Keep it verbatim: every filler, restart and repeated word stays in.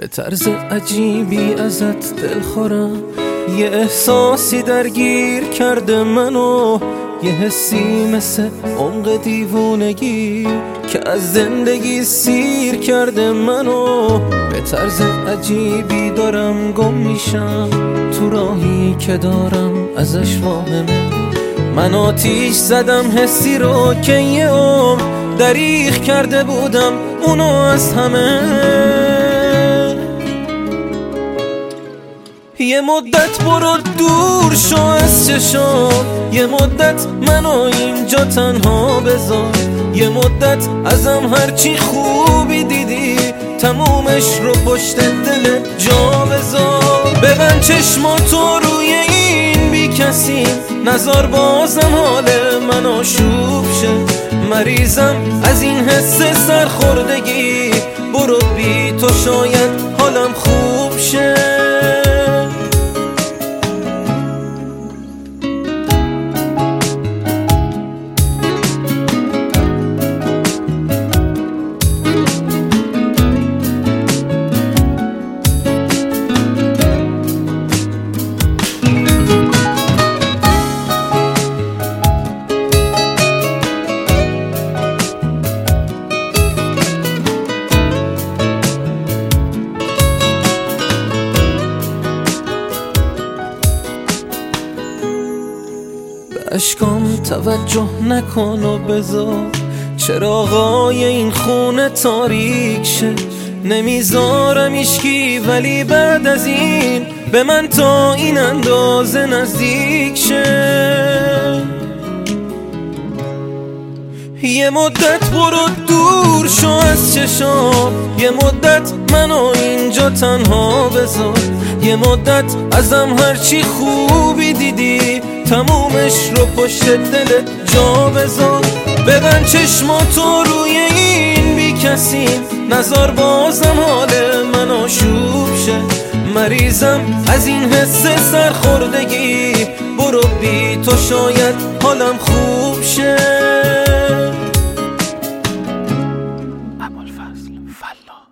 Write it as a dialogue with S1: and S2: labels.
S1: طرز عجیبی ازت دل خورم، یه احساسی درگیر کرده منو، یه حسی مثل عمق دیوونگی که از زندگی سیر کرده منو. به طرز عجیبی دارم گم میشم تو راهی که دارم ازش واهمه. من آتیش زدم حسی رو که یه عمر دریغ کرده بودم اونو از همه. یه مدت برو دور شو از چشام، یه مدت منو اینجا تنها بذار، یه مدت ازم هرچی خوبی دیدی تمومش رو پشت دل جا بذار. ببند چشماتو روی این بی کسی، نزار بازم حال من آشوب شه. مریضم از این حس سرخوردگی، برو بی تو شاید حالم خوب شه. اشکام توجه نکن و بذار چراغای این خونه تاریک شه. نمیذارم ایشکی ولی بعد از این به من تا این اندازه نزدیک شه. یه مدت برو دور شو از چشام، یه مدت منو اینجا تنها بذار، یه مدت ازم هرچی خوبی دیدی تمومش رو پشت دل جا بذار. ببند چشماتو روی این بی کسی، نزار بازم حال من آشوب شه. مریضم از این حس سرخوردگی، برو بی تو شاید حالم خوب شه.
S2: ابوالفضل فلاح.